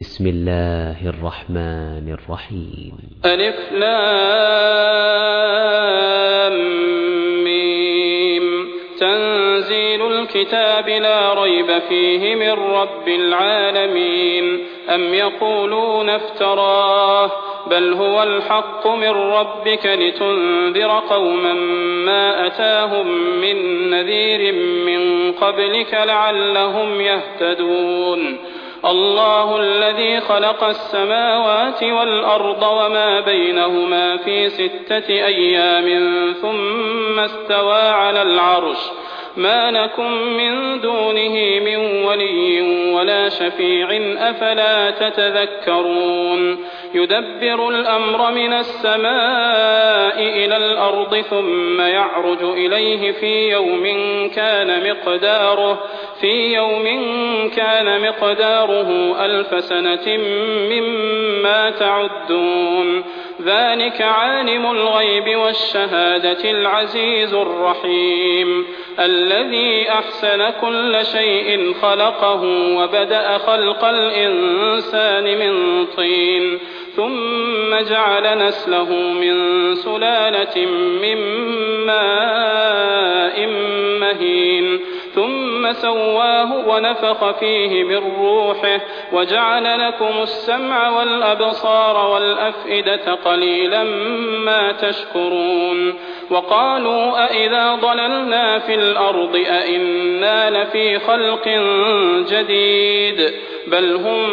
بسم الله الرحمن الرحيم. ألف لام ميم. تنزيل الكتاب لا ريب فيه من رب العالمين. أم يقولون افتراه بل هو الحق من ربك لتنذر قوما ما أتاهم من نذير من قبلك لعلهم يهتدون. الله الذي خلق السماوات والأرض وما بينهما في 6 أيام ثم استوى على العرش ما لكم من دونه من ولي ولا شفيع أفلا تتذكرون. يدبر الأمر من السماء إلى الأرض ثم يعرج إليه في يوم كان مقداره 1000 سنة مما تعدون. ذلك عالم الغيب والشهادة العزيز الرحيم الذي أحسن كل شيء خلقه وبدأ خلق الإنسان من طين ثم جعل نسله من سلالة من ماء مهين ثم سواه ونفخ فيه من روحه وجعل لكم السمع والأبصار والأفئدة قليلا ما تشكرون. وقالوا أإذا ضللنا في الأرض أإنا لفي خلق جديد بل هم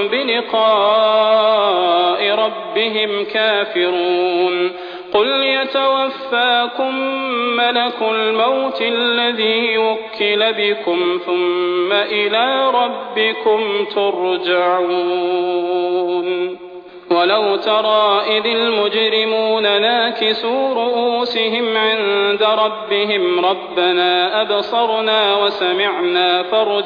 بلقاء ربهم كافرون. قل يتوفاكم ملك الموت الذي وكل بكم ثم إلى ربكم ترجعون. ولو ترى إذ المجرمون ناكسوا رؤوسهم عند ربهم ربنا أبصرنا وسمعنا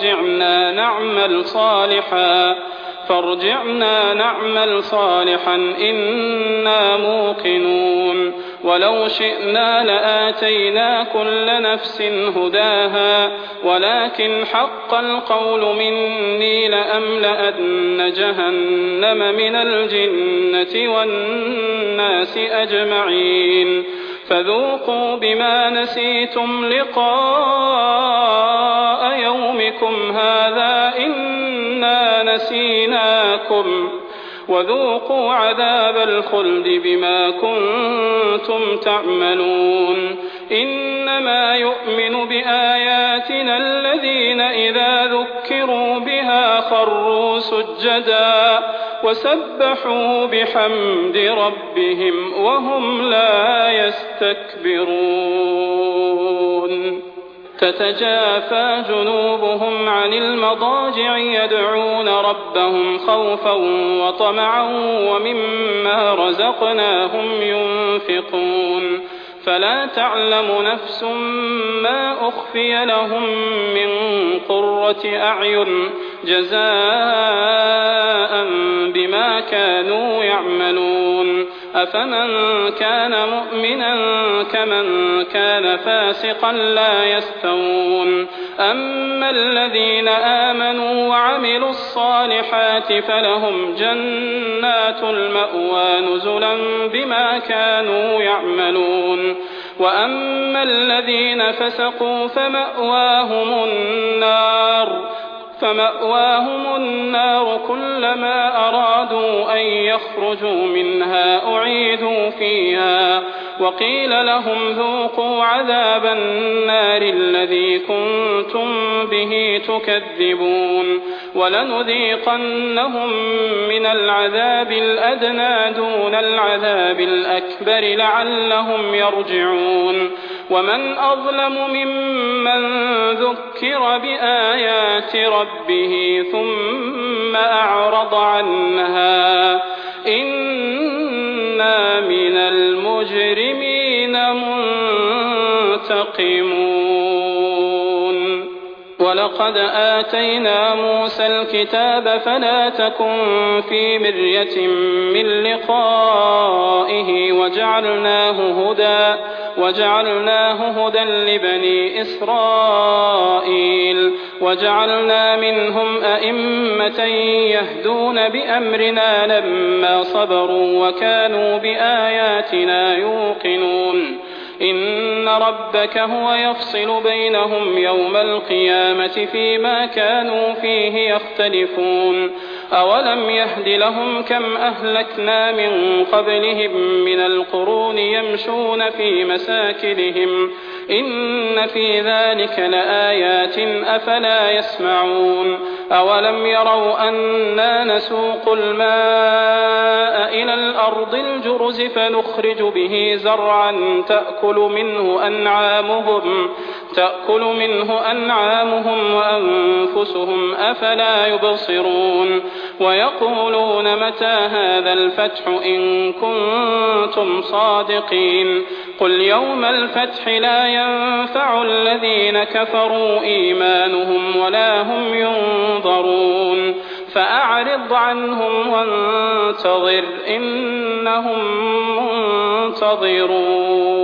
فارجعنا نعمل صالحا إنا موقنون. ولو شئنا لآتينا كل نفس هداها ولكن حق القول مني لأملأن جهنم من الجنة والناس أجمعين. فذوقوا بما نسيتم لقاء يومكم هذا إنا نسيناكم وذوقوا عذاب الخلد بما كنتم تعملون. إنما يؤمن بآياتنا الذين إذا ذكروا بها خروا سجدا وسبحوا بحمد ربهم وهم لا يستكبرون. تتجافى جنوبهم عن المضاجع يدعون ربهم خوفا وطمعا ومما رزقناهم ينفقون. فلا تعلم نفس ما أخفي لهم من قرة أعين جزاء بما كانوا يعملون. أفمن كان مؤمنا كمن كان فاسقا لا يستوون. أما الذين آمنوا وعملوا الصالحات فلهم جنات المأوى نزلا بما كانوا يعملون. وأما الذين فسقوا فمأواهم النار كلما أرادوا أن يخرجوا منها أعيدوا فيها وقيل لهم ذوقوا عذاب النار الذي كنتم به تكذبون. ولنذيقنهم من العذاب الأدنى دون العذاب الأكبر لعلهم يرجعون. ومن أظلم ممن ذكر بآيات ربه ثم أعرض عنها إنا من المجرمين منتقمون. ولقد آتينا موسى الكتاب فلا تكن في مرية من لقائه وجعلناه هدى لبني إسرائيل وجعلنا منهم أئمة يهدون بأمرنا لما صبروا وكانوا بآياتنا يوقنون إن ربك هو يفصل بينهم يوم القيامة فيما كانوا فيه يختلفون أولم يهد لهم كم أهلكنا من قبلهم من القرون يمشون في مساكنهم إن في ذلك لآيات أفلا يسمعون أولم يروا أنا نسوق الماء إلى الأرض الجرز فنخرج به زرعا تأكل منه أنعامهم وأنفسهم أفلا يبصرون ويقولون متى هذا الفتح إن كنتم صادقين قل يوم الفتح لا ينفع الذين كفروا إيمانهم ولا هم ينظرون فأعرض عنهم وانتظر إنهم منتظرون.